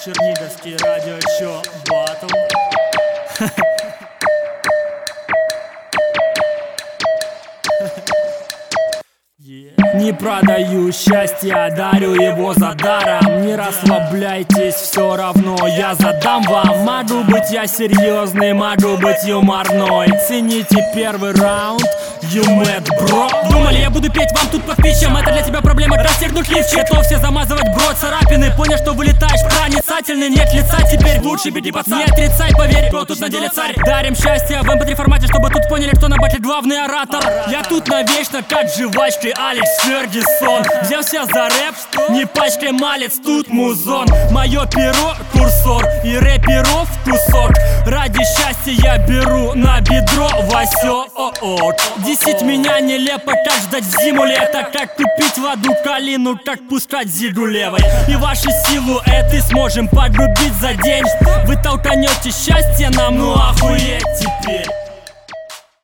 Черниговский радио, чё, батл? Не продаю счастье, дарю его за даром. Не расслабляйтесь, все равно я задам вам. Могу быть я серьезный, могу быть юморной. Цените первый раунд, you mad, bro. Думали, я буду петь вам тут под пичем. Это для тебя проблема, расстегнуть лифчик. Готов все замазывать, бро, царапины. Понял, что вылетаешь проницательный. Нет лица, теперь лучше беги, пацан. Не отрицай, поверь, кто тут на деле царь. Дарим счастье в MP3 формате, чтобы тут поняли, кто на батле главный оратор. Я тут навечно, как жвачкой Алекс Фергюсон. Взялся за рэп, не пачкай малец, тут музон. Мое перо, курсор, и рэперов кусок. Ради счастья я беру на бедро Васё. 10 меня нелепо, как ждать зиму лето. Как купить в аду калину, как пускать зигу левой. И ваши силуэты сможем погубить за день. Вы толканете счастье нам, ну охуеть теперь.